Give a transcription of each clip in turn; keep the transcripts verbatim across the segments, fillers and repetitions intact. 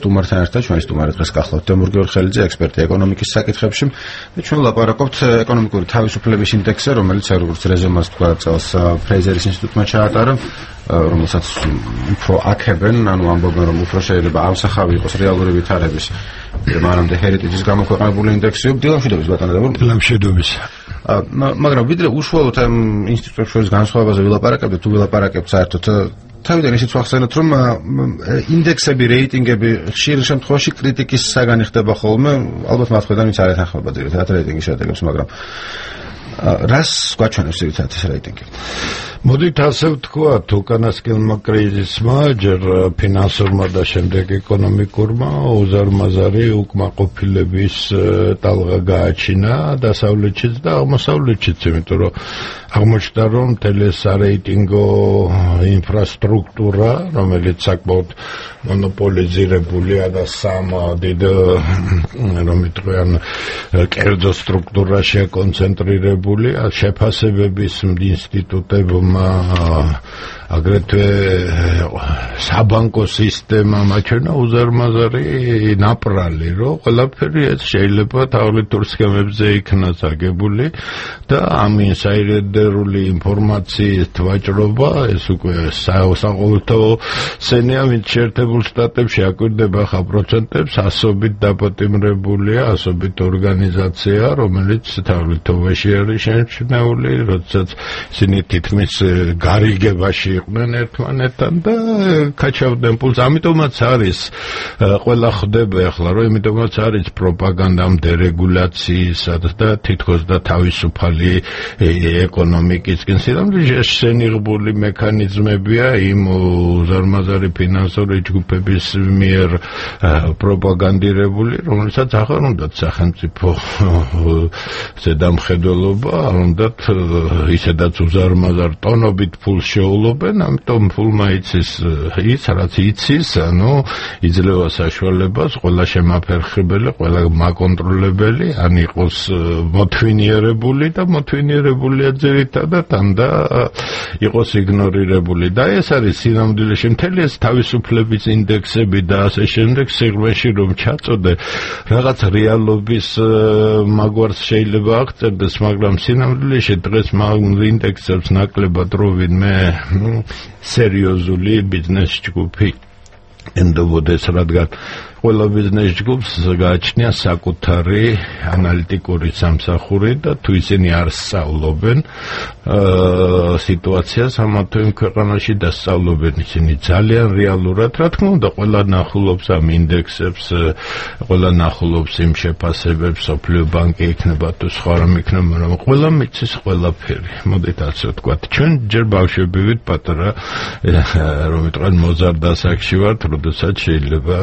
სტუმართან ერთად ჩვენი სტუმარი დღეს გახლავთ თემურ გიორხელიძე, ექსპერტი ეკონომიკის საკითხებში და ჩვენ ვლაპარაკობთ ეკონომიკური თავისუფლების ინდექსზე, რომელიც როგორც რეზომას თქვა წელს ფრეიზერის ინსტიტუტმა ჩაატარა, რომელსაც უფრო აქებენ, ანუ ამბობენ, რომ უფრო შეიძლება ამსახავი იყოს რეალური ვითარების მანამდე ჰერიტეჯის გამოქვეყნებული ინდექსი. დილამშვიდობის ბატონო დაბურ. დილამშვიდობის. მაგრამ ვიდრე უშუალოდ ამ ინსტიტუტებს შორის განსხვავებაზე ვილაპარაკებთ, თუ ვილაპარაკებთ საერთოდ თავიდან ისიც ვახსენოთ, რომ ინდექსები, რეიტინგები ხშირ შემთხვევაში კრიტიკის საგანი ხდება ხოლმე, ალბათ მათ ხედავთ, ვინც არ ეთანხმება ძირითადად რეიტინგის შედეგებს, მაგრამ რას გვაჩვენებს ძირითადად ეს რეიტინგი? მოდით ასე ვთქვათ, უკანასკნელმა კრიზისმა, ჯერ ფინანსურმა და შემდეგ ეკონომიკურმა უზარმაზარი უკმაყოფილების ტალღა გააჩინა დასავლეთშიც და აღმოსავლეთშიც, იმიტომ რომ აღმოჩნდა, რომ მთელი ესარეიტინგო ინფრასტრუქტურა, რომელიც საკმაოდ მონოპოლიზირებულია და სამ დიდ, რომ ვიტყვიან, კერძო სტრუქტურაშია კონცენტრირებული, შეფასებების ინსტიტუტებმა აგრეთვე საბანკო სისტემა მაჩვენა უზარმაზარი ნაპრალი, რომ ყველაფერი ეს შეიძლება თაღლითურ სქემებზე იქნას აგებული და ამ ინსაიდერული ინფორმაციის ვაჭრობა ეს უკვე საყოველთაო სცენაა, ვინც შეერთებულ შტატებში აკვირდება ხა პროცენტებს, ასობით დაპატიმრებულია, ასობით ორგანიზაცია, რომელიც თაღლითობაში არის შეჩნეული, როდესაც ისინი თითქმის გარიგებაში იყვნენ ერთმანეთთან და კაჩავდნენ პულს. ამიტომაც არის ყველა ხვდება ახლა, რომ იმიტომაც არის პროპაგანდამ დერეგულაციისა და თითქოს და თავისუფალი ეკონომიკისკენ სინამდვილეში შენიღბული მექანიზმებია იმ უზარმაზარი ფინანსური ჯგუფების მიერ პროპაგანდირებული, რომელსაც აღარ უნდათ სახელმწიფო ზედამხედველობა, არ უნდათ ისედაც უზარმაზარ ტონობით ფულს შეულობენ, ამიტომ ფულმა იცის ის, რაც იცის, ანუ იძლევა საშუალებას ყველა შემაფერხებელი, ყველა მაკონტროლებელი, ან იყოს მოთვინიერებული და მოთვინიერებულია ძირითადად, ან და იყოს იგნორირებული. და ეს არის სინამდვილეში მთელი ეს თავისუფლების ინდექსები და ასე შემდეგ სიღრმეში რომ ჩაწოდე რაღაც რეალობის მაგვარს შეიძლება აღწერდეს, მაგრამ სინამდვილეში დღეს ინდექსებს ნაკლებად რო ვინმე სერიოზული ბიზნეს ჯგუფი ენდობოდეს, რადგან ყველა ბიზნეს ჯგუფს გააჩნია საკუთარი ანალიტიკური სამსახური და თუ ისინი არ სწავლობენ სიტუაციას ამა თუ იმ ქვეყანაში და სწავლობენ ისინი ძალიან რეალურად, რა თქმა უნდა, ყველა ნახულობს ამ ინდექსებს, ყველა ნახულობს იმ შეფასებებს, სოფლიო ბანკი იქნება თუ სხვა რამ იქნება, მაგრამ ყველა მიცის ყველაფერი. მოდით ასე ვთქვათ, ჩვენ ჯერ ბავშვები ვით პატარა, რომ ვიტყვათ მოზარდ ასაკში ვართ, როდესაც შეიძლება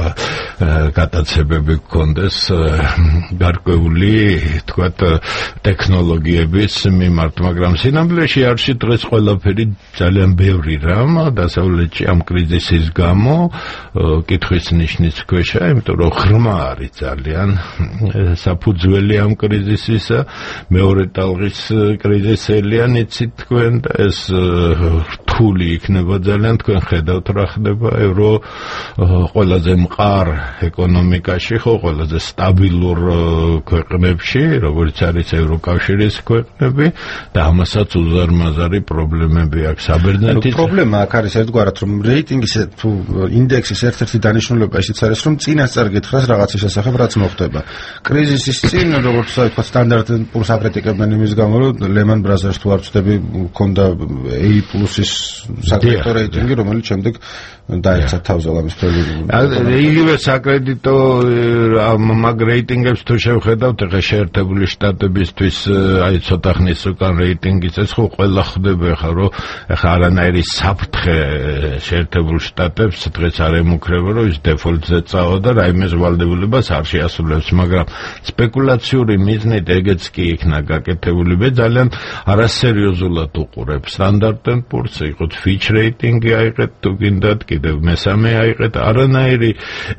გადაცებები გქონდეს გარკვეული, თქვათ, ტექნოლოგიების მიმართ, მაგრამ სინამდვილეში არის დღეს ყველაფერი ძალიან ბევრი რამ დასავლეთში ამ კრიზისის გამო კითხვის ნიშნის ქვეშა, იმიტომ რომ ღრმა არის ძალიან საფუძველი ამ კრიზისისა, მეორე ტალღის კრიზისელიან იცით თქვენ და ეს რთული იქნება ძალიან, თქვენ ხედავთ რა ხდება ევრო ყველაზე მყარ ეკონომიკაში, ხო, ყველაზე სტაბილურ ქვეყნებში, როგორც არის ევროკავშირის ქვეყნები და ამასაც უზარმაზარი პრობლემები აქვს საბერძნეთის. პრობლემა აქ არის ერთგვარად, რომ რეიტინგის თუ ინდექსის ერთ-ერთი დანიშნულება ისიც არის, რომ წინასწარ გითხრას რაღაცის შესახებ, რაც მოხდება. კრიზისის წინ, როგორც ვთქვა, სტანდარტ and პურს აკრიტიკებენ იმის გამო, რომ Lehman Brothers თუ არ ვწდები, ჰქონდა A პლუსის საკრედიტო რეიტინგი, რომელიც შემდეგ დაეცა თავზე ამის პრობლემა. იგივე საკრედიტო მაგ რეიტინგებს თუ შევხედავთ, ეხლა შეერთებული შტატებისთვის აი ცოტა ხნის უკან რეიტინგის ეს ხო ყველა ხვდება ხა, რომ ეხლა არანაირი საფრთხე შეერთებულ შტატებს დღეს არ ემუქრება, რომ ის დეფოლტზე წავა და რაიმეს ვალდებულებას არ შეასრულებს, მაგრამ სპეკულაციური მიზნით ეგეც კი იქნა გაკეთებული. მე ძალიან არასერიოზულად უყურებ სტანდარტ and პურს, იყოთ ფიჩ რეიტინგი აიღეთ თუ გინდათ, კიდევ მესამე აიღეთ, არანაირი ეს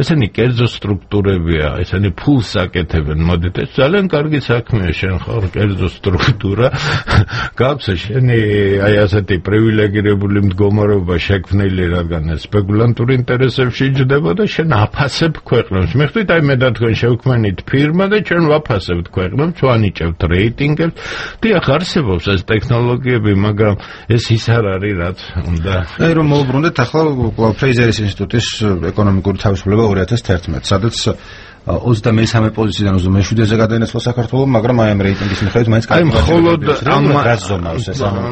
ესენი კერძო სტრუქტურებია, ესენი ფულს აკეთებენ. მოდით, ეს ძალიან კარგი საქმეა, შენ ხარ კერძო სტრუქტურა. გაქვს შენი აი ასეთი პრივილეგირებული მდგომარეობა შექმნილი, რადგან სპეკულანტურ ინტერესებში იჯდება და შენ აფასებ ქვეყნებს. მეხდით აი მე და თქვენ შევქმნით ფირმა და ჩვენ ვაფასებთ ქვეყნებს, ვანიჭებთ რეიტინგებს. დიახ, არსებობს ეს ტექნოლოგიები, მაგრამ ეს ის არ არის, რაც უნდა. აი რომ მოვუბრუნდეთ ახლა ფრეიზერის ინსტიტუტის ეკონომიკური თავისუფლება ორი ათას თერთმეტი, სადაც ოცდამესამე პოზიციიდან უზო მეშვიდეზე გადაინაცვლა საქართველო, მაგრამ აი ამ რეიტინგის მიხედვით მაინც აი მხოლოდ ამ რაზომავს ეს ამ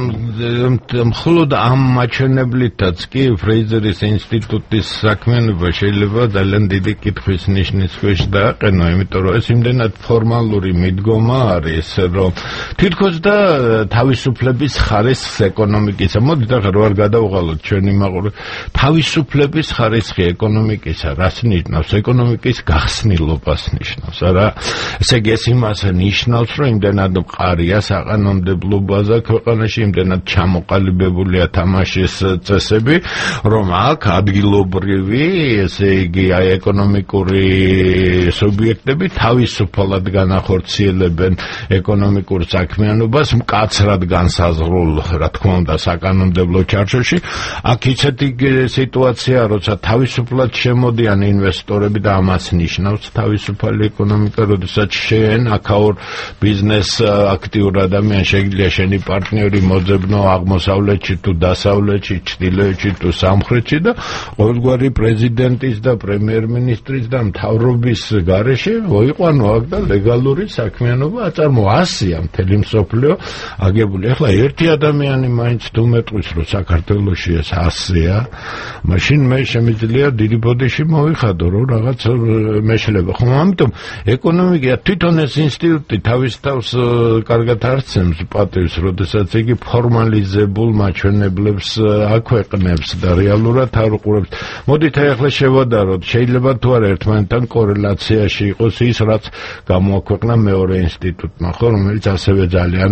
მხოლოდ ამ მაჩვენებლითაც კი ფრეიზერის ინსტიტუტის საქმიანობა შეიძლება ძალიან დიდი კითხვის ნიშნის ქვეშ დააყენო, იმიტომ რომ ეს იმდენად ფორმალური მიდგომა არის, რომ თითქოს და თავისუფლების ხარისხს ეკონომიკისა. მოდით ახლა რო არ გადავღალოთ ჩვენი მაყურე, თავისუფლების ხარისხი ეკონომიკისა რას ნიშნავს? ეკონომიკის გახსნილ ნიშნავს, არა? ესე იგი ეს იმას ნიშნავს, რომ იმდენად მყარია საკანონმდებლობაზე ქვეყანაში, იმდენად ჩამოყალიბებულია თამაშის წესები, რომ აქ ადგილობრივი, ესე იგი აი ეკონომიკური სუბიექტები თავისუფლად განახორციელებენ ეკონომიკურ საქმიანობას მკაცრად განსაზღვრულ, რა თქმა უნდა, საკანონმდებლო ჩარჩოში. აქ ისეთი სიტუაცია, როცა თავისუფლად შემოდიან ინვესტორები და ამას ნიშნავს თავისუფალი ეკონომიკა, როდესაც შენ აქაურ ბიზნეს აქტიურ ადამიანს შეგიძლია შენი პარტნიორი მოძებნო აღმოსავლეთში თუ დასავლეთში, ჩრდილოეთში თუ სამხრეთში და ყოველგვარი პრეზიდენტის და პრემიერ-მინისტრის და მთავრობის გარეშე მოიყვანო აქ და ლეგალური საქმიანობა აწარმოა. ასია მთელი მსოფლიო აგებული. ახლა ერთი ადამიანი მაინც თუ მეტყვის, რომ საქართველოში ეს ასია, მაშინ მე შემიძლია დიდი ბოდიში მოვიხადო, რომ რაღაც მეშლება. ხომ ამიტომ ეკონომიკა თვითონ ეს ინსტიტუტი თავის თავს კარგად არცემს პატივს, როდესაც იგი ფორმალიზებულ მაჩვენებლებს აქვეყნებს და რეალურად არ უყურებს. მოდით ახლა შევადაროთ, შეიძლება თუ არა ერთმანეთთან კორელაციაში იყოს ის, რაც გამოაქვეყნა მეორე ინსტიტუტმა, ხო, რომელიც ასევე ძალიან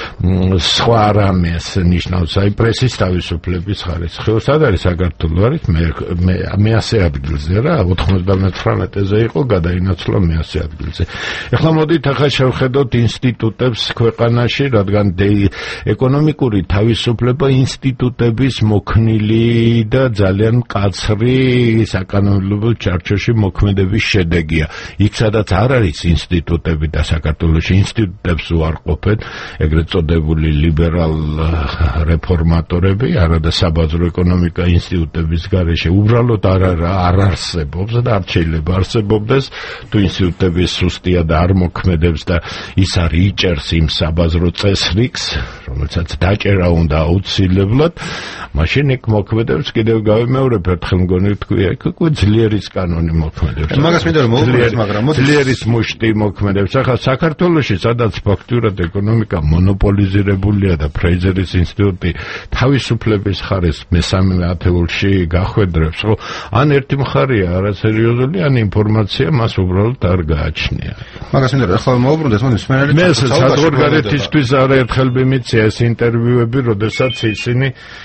სხვა რამეს ნიშნავს, აი პრესის თავისუფლების ხარისხი. სად არის საქართველო? არის მე მეასე ადგილზე რა, ოთხმოცდამეთვრამეტეზე იყო გადაინაცვლა მეასე ადგილზე. ეხლა მოდით ახლა შევხედოთ ინსტიტუტებს ქვეყანაში, რადგან ეკონომიკური თავისუფლება ინსტიტუტების მოქნილი და ძალიან მკაცრი საკანონმდებლო ჩარჩოში მოქმედების შედეგია. იქ სადაც არ არის ინსტიტუტები და საქართველოში ინსტიტუტებს უარყოფენ ეგრეთ წოდებული ლიბერალ რეფორმატორები, არადა საბაზრო ეკონომიკა ინსტიტუტების გარეშე უბრალოდ არ არ არსებობს და არ შეიძლება არსებობდეს, თუ ინსტიტუტების სუსტია და არ მოქმედებს და ის არ იჭერს იმ საბაზრო წესრიგს, რომელსაც დაჭერა უნდა აუცილებლად, მაშინ იქ მოქმედებს, კიდევ გავიმეორებ ერთხელ მგონი თქვია, იქ უკვე ძლიერის კანონი მოქმედებს. მაგას მინდა რომ მოვუბრუნდეთ, მაგრამ ძლიერის მუშტი მოქმედებს. ახლა საქართველოში, სადაც ფაქტურად ეკონომიკა მონოპოლიზირებულია და ფრეიზერის ინსტიტუტი თავისუფლების ხარისხს მესამე ათეულში გახვედრებს, ხო? ან ერთი მხარეა არასერიოზული, ან ინფორმაცია მას უბრალოდ არ გააჩნია. მაგას მინდა რომ ახლა მოვუბრუნდეთ, მოდი მსმენელი მე საზღვარგარეთისთვის არაერთხელ მიმიცია ეს ინტერვიუები, როდესაც ისინი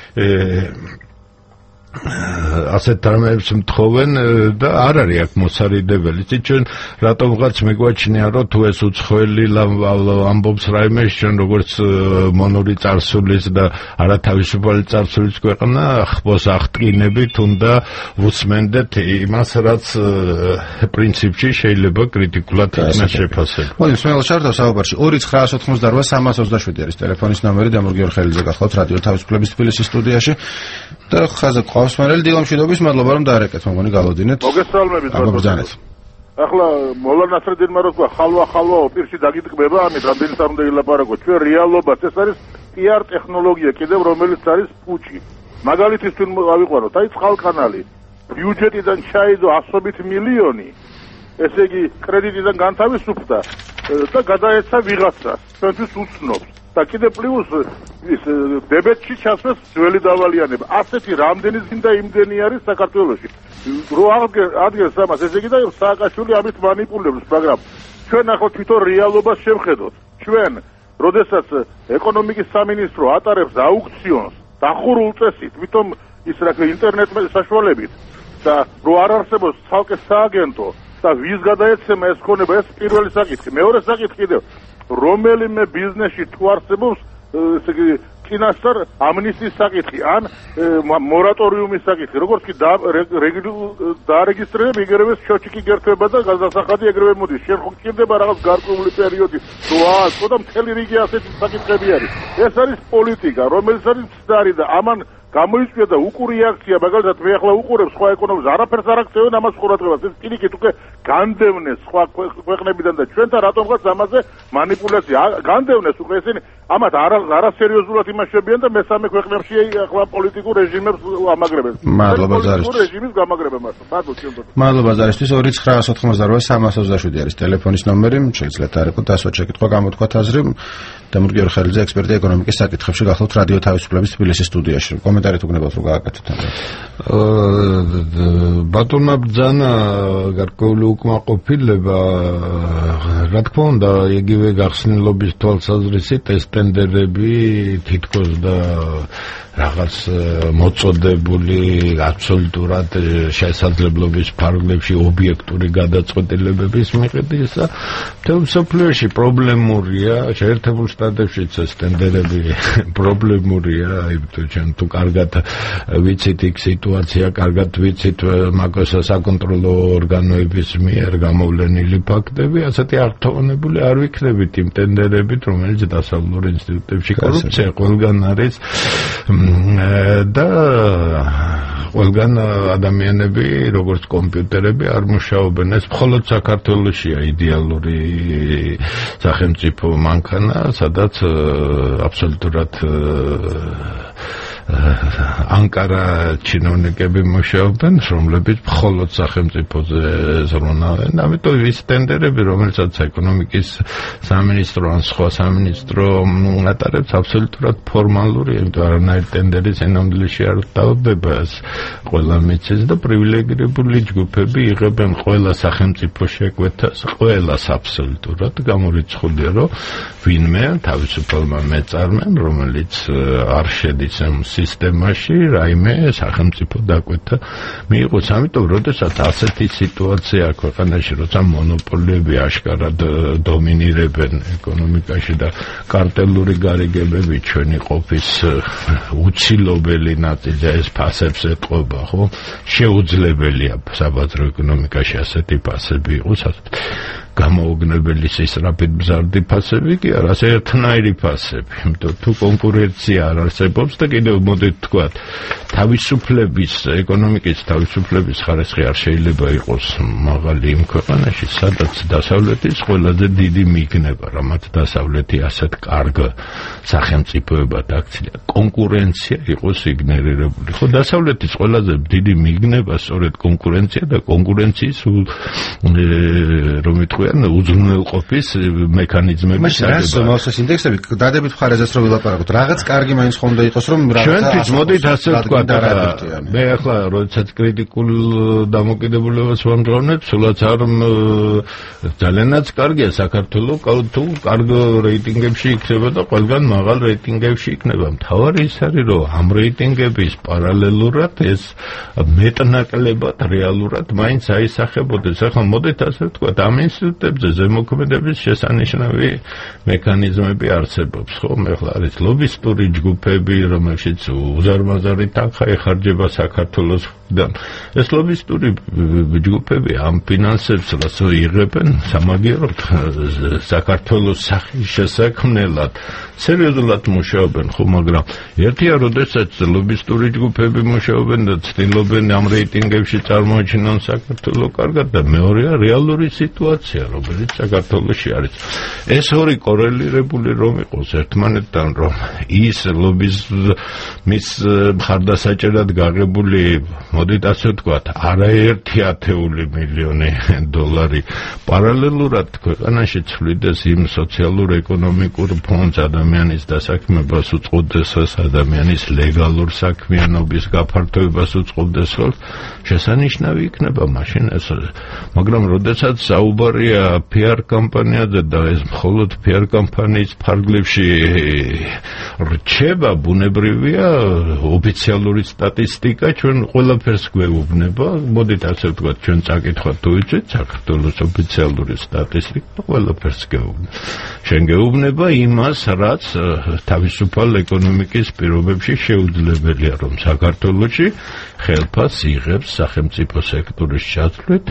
ასეთ თემებს მთხოვენ და არ არის აქ მოსარიდებელი. ჩვენ რატომღაც მეგვაჩნია, რომ თუ ეს უცხოელი ამბობს რაიმეს, ჩვენ როგორც მონური წარსულის და არათავისუფალი წარსულის ქვეყანა ხბოს აღტკინებით უნდა ვუსმენდეთ იმას, რაც პრინციპში შეიძლება კრიტიკულად იქნას შეფასებული. მოდი მსმენელს შევხვდეთ საუბარში. ორი ცხრაას ოთხმოცდარბა სამას ოცდაშვიდი არის ტელეფონის ნომერი და მორგიორ ხელიძე გახლავთ რადიო თავისუფლების თბილისის სტუდიაში და ხაზა ყავსმენელი დილამშვიდობის, მადლობა რომ დაარეკეთ, მოგონი გალოდინეთ. მოგესალმებით, ბრძანეთ. ახლა მოლა ნასრედინმა რო თქვა, ხალვა ხალვაო პირში დაგიტკბება, ამით რამდენიც არ უნდა ილაპარაკო. ჩვენ რეალობაც ეს არის პიარ ტექნოლოგია, კიდევ რომელიც არის პუჩი. მაგალითის თუ ავიყვანოთ, აი წყალკანალი, ბიუჯეტიდან ჩაიდო ასობით მილიონი, ესე იგი კრედიტიდან განთავისუფლდა და გადაეცა ვიღაცას, ჩვენთვის უცნობს. და კიდე პლუს ის დებეტში ჩასვეს ძველი დავალიანება. ასეთი რამდენი ზინდა იმდენი არის საქართველოში. რო აღდგეს ამას, ესე იგი და სააკაშვილი ამით მანიპულებს, მაგრამ ჩვენ ახლა თვითონ რეალობას შევხედოთ. ჩვენ, როდესაც ეკონომიკის სამინისტრო ატარებს აუქციონს დახურულ წესით, თვითონ ის რა ქვია ინტერნეტ საშუალებით, და რო არ არსებობს ცალკე სააგენტო და ვის გადაეცემა ეს ქონება, ეს პირველი საკითხი. მეორე საკითხი კიდევ, რომელიმე ბიზნესში თუ არსებობს ესე იგი წინასწარ ამნისტიის საკითხი ან მორატორიუმის საკითხი, როგორც კი დაარეგისტრირებ, იგივე შოჩიკი გერთვება და გადასახადი ეგრევე მოდის. შენ ხო გჭირდება რაღაც გარკვეული პერიოდი, თუ ააწყო და მთელი რიგი ასეთი საკითხები არის. ეს არის პოლიტიკა, რომელიც არის მცდარი და ამან გამოიწვია და უკური აქცია, მაგალითად მე ახლა უყურებ სხვა ეკონომიკას, არაფერს არ აქცევენ ამას ყურადღებას. ეს პირიქით უკვე განდევნეს სხვა ქვეყნებიდან და ჩვენთან რატომღაც ამაზე манипуляცია განდევნეს უკვე ესენი ამათ არასერიოზულად იმაშებიან და მესამე ქვეყნებში ახლა პოლიტიკურ რეჟიმებს ამაგრებენ. მადლობა ზარისთვის. რეჟიმის გამაგრება მას. მადლობა ზარისთვის. ორი ცხრაას ოთხმოცდაოთხ სამას ოცდაშვიდი არის ტელეფონის ნომერი. შეგიძლიათ არეკოთ ასვათ შეკითხვა გამოთქვათ აზრი. დამურგი ორხელიძე ექსპერტი ეკონომიკის საკითხებში გახლავთ რადიო თავისუფლების თბილისის სტუდიაში. კომენტარი თუ გნებავთ რომ გააკეთოთ. ბატონმა ბრძანა გარკვეული უკმაყოფილება, რა თქმა უნდა, იგივე გახსნილობის თვალსაზრისით ეს ტენდერები თითქოს და რაღაც მოწოდებული აბსოლუტურად შესაძლებლობის ფარგლებში ობიექტური გადაწყვეტილებების მიღებისა მთელ მსოფლიოში პრობლემურია. შეერთებულ შტატებშიც ეს ტენდერები პრობლემურია, იმიტომ რომ თუ კარგად ვიცით იქ სიტუაცია, კარგად ვიცით მაგას საკონტროლო ორგანოების მიერ გამოვლენილი ფაქტები, ასეთი ართოვანებული არ ვიქნებით იმ ტენდერებით, რომელიც დასავლურ ინსტიტუტებში კორუფცია ყველგან არის და ყველგან ადამიანები როგორც კომპიუტერები არ მუშაობენ. ეს მხოლოდ საქართველოშია იდეალური სახელმწიფო მანქანა, სადაც აბსოლუტურად ანკარა ჩინოვნიკები მუშაობენ, რომლებიც მხოლოდ სახელმწიფოზე ზრუნავენ. ამიტომ ის ტენდერები, რომელსაც ეკონომიკის სამინისტრო ან სხვა სამინისტრო ატარებს, აბსოლუტურად ფორმალურია, იმიტომ არანაირი ტენდერი სინამდვილეში არ დავდება. ყველა მიცეს და პრივილეგირებული ჯგუფები იღებენ ყველა სახელმწიფო შეკვეთას, ყველას აბსოლუტურად. გამორიცხულია, რომ ვინმე თავისუფალმა მეწარმემ, რომელიც არ შედის ამ სისტემაში, რაიმე სახელმწიფო დაკვეთა მიიღოს. ამიტომ როდესაც ასეთი სიტუაცია ქვეყანაში, როცა მონოპოლიები აშკარად დომინირებენ ეკონომიკაში და კარტელური გარიგებები ჩვენი ყოფის უცილობელი ნაწილი ეს ფასებს ეტყობა, ხო? შეუძლებელია საბაზრო ეკონომიკაში ასეთი ფასები იყოს. გამოუგნებელი სისწრაფით მზარდი ფასები კი არა, ასე ერთნაირი ფასები. იმიტომ თუ კონკურენცია არ არსებობს და კიდევ მოდით თქვათ, თავისუფლების, ეკონომიკის თავისუფლების ხარისხი არ შეიძლება იყოს მაღალი იმ ქვეყანაში, სადაც დასავლეთის ყველაზე დიდი მიგნება, რამაც დასავლეთი ასეთ კარგ სახელმწიფოებად აქცია. კონკურენცია იყოს იგნორირებული. ხო, დასავლეთის ყველაზე დიდი მიგნება სწორედ კონკურენცია და კონკურენციის რომ იტყვი უზრუნველყოფის მექანიზმები საერთოდ მოსეს ინდექსები დადებით მხარეზეც რომ ვილაპარაკოთ რაღაც კარგი მაინც ხომ და იყოს რომ ჩვენთვის მოდით ასე ვთქვათ მე ახლა როდესაც კრიტიკულ დამოკიდებულებას ვამჟღავნებ სულაც არ ძალიანაც კარგია საქართველოს თუ კარგ რეიტინგებში იქნება და ყველგან მაღალ რეიტინგებში იქნება მთავარი ის არის რომ ამ რეიტინგების პარალელურად ეს მეტნაკლებად რეალურად მაინც აისახებოდეს ახლა მოდით ასე ვთქვათ ამ ინსტიტუტებზე ზემოქმედების შესანიშნავი მექანიზმები არსებობს, ხო? ახლა არის ლობისტური ჯგუფები, რომელშიც უზარმაზარი თანხა ეხარჯება საქართველოსიდან. ეს ლობისტური ჯგუფები ამ ფინანსებს რასო იღებენ სამაგიეროდ საქართველოს სახის შესაქმნელად. სერიოზულად მუშაობენ, ხო, მაგრამ ერთია, როდესაც ლობისტური ჯგუფები მუშაობენ და ცდილობენ ამ რეიტინგებში წარმოაჩინონ საქართველოს კარგად და მეორეა რეალური სიტუაცია, რომელიც საქართველოში არის. ეს ორი კორელირებული რომ იყოს ერთმანეთთან, რომ ის ლობიზმის მხარდასაჭერად გაღებული, მოდით ასე ვთქვათ, არაერთი ათეული მილიონი დოლარი პარალელურად ქვეყანაში ცვლიდეს იმ სოციალურ-ეკონომიკურ ფონდს, ადამიანის დასაქმებას უწყობდეს, ადამიანის ლეგალურ საქმიანობის გაფართოებას უწყობდეს, შესანიშნავი იქნება მაშინ ეს. მაგრამ როდესაც საუბარია მოგონია პი არ კომპანიაზე და ეს მხოლოდ პი არ კომპანიის ფარგლებში რჩება, ბუნებრივია, ოფიციალური სტატისტიკა ჩვენ ყველაფერს გვეუბნება. მოდით ასე ვთქვათ, ჩვენ წაკითხავთ თუ იცით საქართველოს ოფიციალური სტატისტიკა ყველაფერს გეუბნება. შენ გეუბნება იმას, რაც თავისუფალ ეკონომიკის პირობებში შეუძლებელია, რომ საქართველოში ხელფას იღებს სახელმწიფო სექტორის ჩათვლით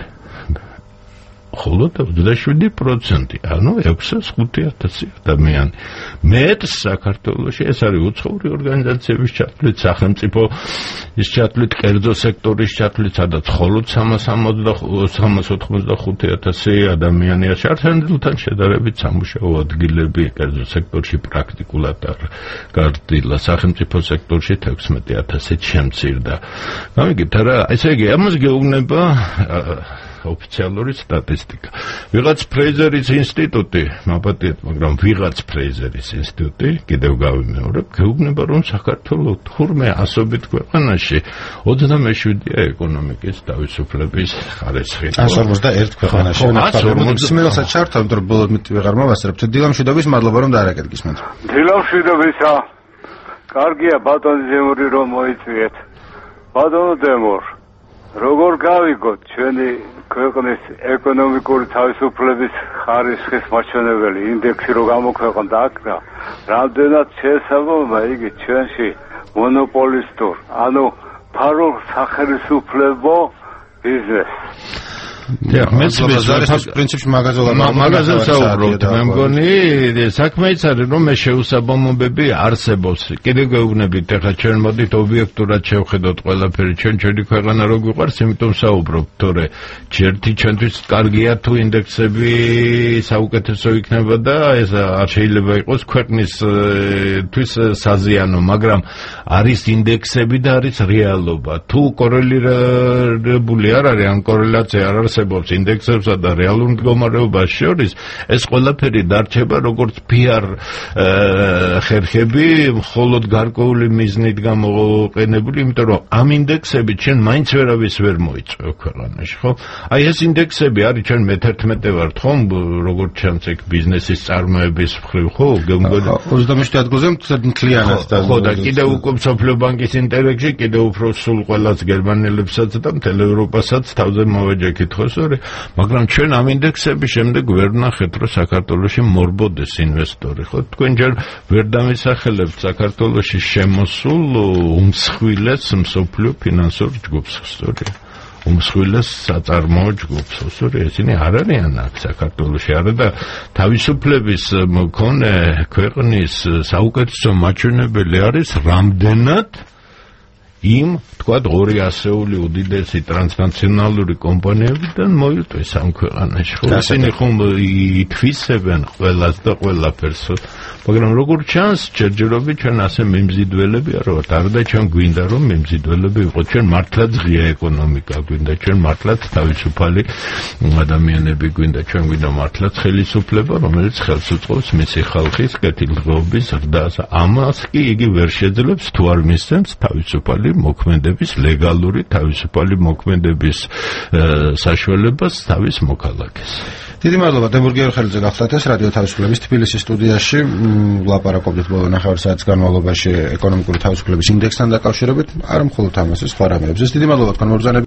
მხოლოდ ოცდაშვიდი პროცენტი, ანუ ექვსას ხუთი ათასი ადამიანი. მეტს საქართველოში ეს არის უცხოური ორგანიზაციების ჩათვლით, სახელმწიფო ის ჩათვლით, კერძო სექტორის ჩათვლით, სადაც მხოლოდ სამას ოცდახუთი ათასი ადამიანია ჩართენილთან შედარებით სამუშაო ადგილები კერძო სექტორში პრაქტიკულად არ გარდილა, სახელმწიფო სექტორში თექვსმეტი ათასით შემცირდა. გამიგეთ რა, ესე იგი ამას გეუბნება ოფიციალური სტატისტიკა. ვიღაც ფრეიზერის ინსტიტუტი, მაპატიეთ, მაგრამ ვიღაც ფრეიზერის ინსტიტუტი, კიდევ გავიმეორებ, გეუბნება, რომ საქართველოს თურმე ასობით ქვეყანაში ოცდამეშვიდეა ეკონომიკის თავისუფლების ხარისხი. ას ორმოცდაერთ ქვეყანაში. სიმეილსაც ჩართავ, იმიტომ რომ ბოლოდ მეტი ვეღარ მოვასწრებთ. დილამშვიდობის, მადლობა რომ დაარეკეთგისმენთ. დილამშვიდობისა. კარგია ბატონი ზემური რომ მოიწვიეთ. ბატონო ზემურ, როგორ გავიგოთ ჩვენი ქვეყნის ეკონომიკური თავისუფლების ხარისხის მაჩვენებელი ინდექსი რო გამოქვეყნდა აქ და რამდენად შეესაბამება იგი ჩვენში მონოპოლისტურ, ანუ ფარულ სახელმწიფო ბიზნესს. დიახ, მეც ბიზნესის პრინციპში მაგაზოლა მაგაზებს საუბრობთ. მე მგონი საქმე ის არის, რომ ეს შეუსაბამობები არსებობს. კიდევ გეუბნებით, ეხლა ჩვენ მოდით ობიექტურად შევხედოთ ყველაფერი, ჩვენ ჩვენი ქვეყანა რო გვიყვარს, იმიტომ საუბრობთ, თორე ჯერთი ჩვენთვის კარგია თუ ინდექსები საუკეთესო იქნება და ეს არ შეიძლება იყოს ქვეყნისთვის საზიანო, მაგრამ არის ინდექსები და არის რეალობა. თუ კორელირებული არ არის, ან კორელაცია არ არის ინდექსებსა და რეალურ მდგომარეობას შორის, ეს ყველაფერი დარჩება როგორც პი არ ხერხები, მხოლოდ გარკვეული მიზნით გამოყენებული, იმიტომ რომ ამ ინდექსებით ჩვენ მაინც ვერავის ვერ მოიწვევ ქვეყანაში, ხო? აი ეს ინდექსები არის ჩვენ მეთერთმეტე ვართ, ხო? როგორც ჩანს ეგ ბიზნესის წარმოების მხრივ, ხო? ოცდამეშვიდე ადგილზე მთლიანად და ხო და კიდევ უკვე მსოფლიო ბანკის ინტელექტში კიდევ უფრო სულ ყველას გერმანელებსაც და მთელ ევროპასაც თავზე მოვეჯექით, ხო? მაგრამ ჩვენ ამ ინდექსების შემდეგ ვერ ვნახეთ, რომ საქართველოში მორბოდეს ინვესტორი, ხო? თქვენ ჯერ ვერ დამისახელებთ საქართველოში შემოსულ უმსხვილეს მსოფლიო ფინანსურ ჯგუფს, სწორია. უმსხვილეს საწარმოო ჯგუფს, სწორია. ისინი არ არიან აქ საქართველოში, არა და თავისუფლების მქონე ქვეყნის საუკეთესო მაჩვენებელი არის რამდენად იმ, თქვათ, ორი ასეული უდიდესი ტრანსნაციონალური კომპანიებიდან მოიწვეს ამ ქვეყანაში. ხო, ისინი ხომ ითვისებენ ყველას და ყველაფერს, მაგრამ როგორ ჩანს, ჯერჯერობით ჩვენ ასე მიმზიდველები არ ვართ. არა და ჩვენ გვინდა რომ მიმზიდველები ვიყოთ. ჩვენ მართლაც ღია ეკონომიკა გვინდა, ჩვენ მართლაც თავისუფალი ადამიანები გვინდა, ჩვენ გვინდა მართლაც ხელისუფლება, რომელიც ხელს უწყობს მისი ხალხის კეთილდღეობის ზრდას. ამას კი იგი ვერ შეძლებს თუ არ მისცემს თავისუფალი მოქმედების, ლეგალური თავისუფალი მოქმედების საშუალებას თავის მოქალაქეს. დიდი მადლობა დემურ გიორხელიძე გახლდათ ეს რადიო თავისუფლების თბილისის სტუდიაში ვლაპარაკობდით ბოლო ნახევარ საათის განმავლობაში ეკონომიკური თავისუფლების ინდექსთან დაკავშირებით, არ მხოლოდ ამას, სხვა რამეებზეც. დიდი მადლობა თქვენ მობრძანებისთვის.